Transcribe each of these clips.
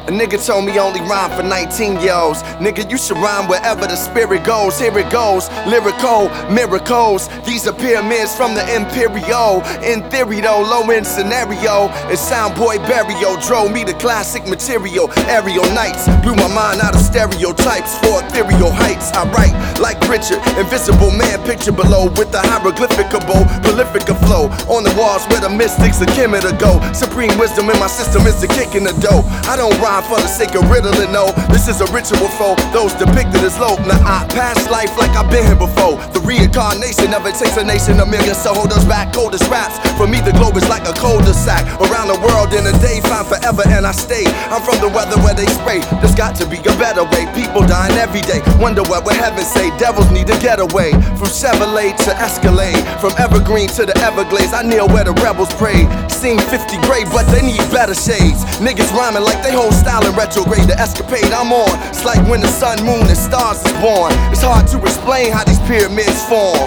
A nigga told me only rhyme for 19-year-olds. Nigga, you should rhyme wherever the spirit goes. Here it goes, lyrical miracles. These are pyramids from the Imperial. In theory though, low-end scenario. And Soundboy Barrio drove me to classic material. Aerial nights blew my mind out of stereotypes for ethereal heights. I write like Richard, invisible man picture below with the hieroglyphicable, prolific flow. On the walls where the mystics are kimmy to go. Supreme wisdom in my system is the kick in the dough. I don't rhyme for the sake of riddling, no. This is a ritual for those depicted as low. Now I pass life like I've been here before. The reincarnation of it takes a nation, a million soul holders back, coldest raps. For me the globe is like a cul-de-sac. Around the world in a day, find forever and I stay. I'm from the weather where they spray. There's got to be a better way. People dying every day. Wonder what would heaven say. Devils need to get away. From Chevrolet to Escalade, from Evergreen to the Everglades, I kneel where the rebels pray. Seen 50 gray, but they need better shades. Niggas rhyming like they whole style in retrograde. The escapade I'm on, it's like when the sun, moon, and stars is born. It's hard to explain how these pyramids form.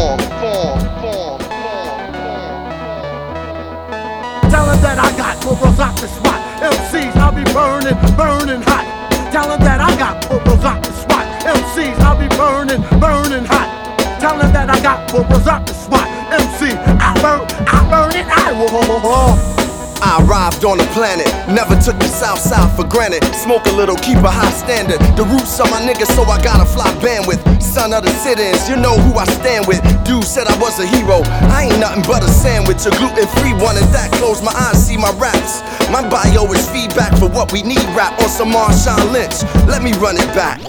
Tell them that I got purples off the spot. MCs, I'll be burning hot. Tell them that I got purples off the spot. MCs, I'll be burning hot. Tell them that I got purples off the spot. MC, I burn it, I will. I arrived on the planet, never took the South Side for granted. Smoke a little, keep a high standard. The roots are my niggas, so I gotta fly bandwidth. Son of the sit-ins, you know who I stand with. Dude said I was a hero, I ain't nothing but a sandwich. A gluten-free one and that, close my eyes, see my raps. My bio is feedback for what we need, rap on some Marshawn Lynch. Let me run it back.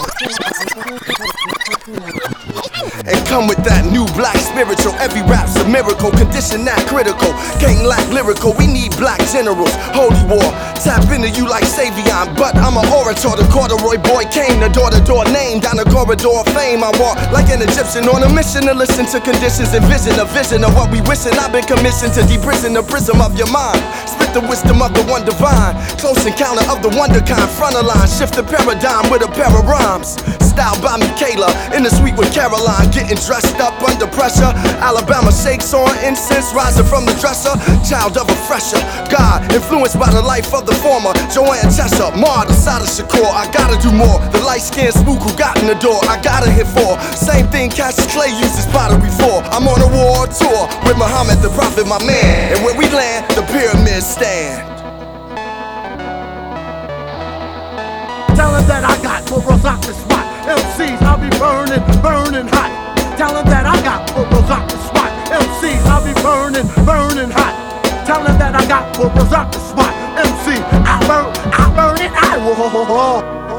And come with that new black spiritual. Every rap's a miracle, condition that critical. Can't lack lyrical, we need black generals. Holy war, tap into you like Savion. But I'm an orator, the corduroy boy came. The door-to-door name, down the corridor of fame. I walk like an Egyptian on a mission to listen to conditions and vision. A vision of what we wishing. I've been commissioned to deprison the prism of your mind. Spit the wisdom of the one divine. Close encounter of the wonder kind. Front of line, shift the paradigm with a pair of rhymes. Styled by Michaela, in the suite with Caroline. Getting dressed up under pressure. Alabama shakes on incense, rising from the dresser. Child of a fresher God, influenced by the life of the former Joanne Cheshire, Mar, the side of Shakur. I gotta do more. The light-skinned spook who got in the door, I gotta hit for. Same thing Cassius Clay uses pottery for. I'm on a war tour with Muhammad the Prophet, my man. And where we land, the pyramids stand. Tell them that I got purples off the spot. MCs, I'll be burning hot. Tell them that I got purples off the spot. MCs, I'll be burning hot. Tell them that I got purples off the spot. MC, I burn it, I will.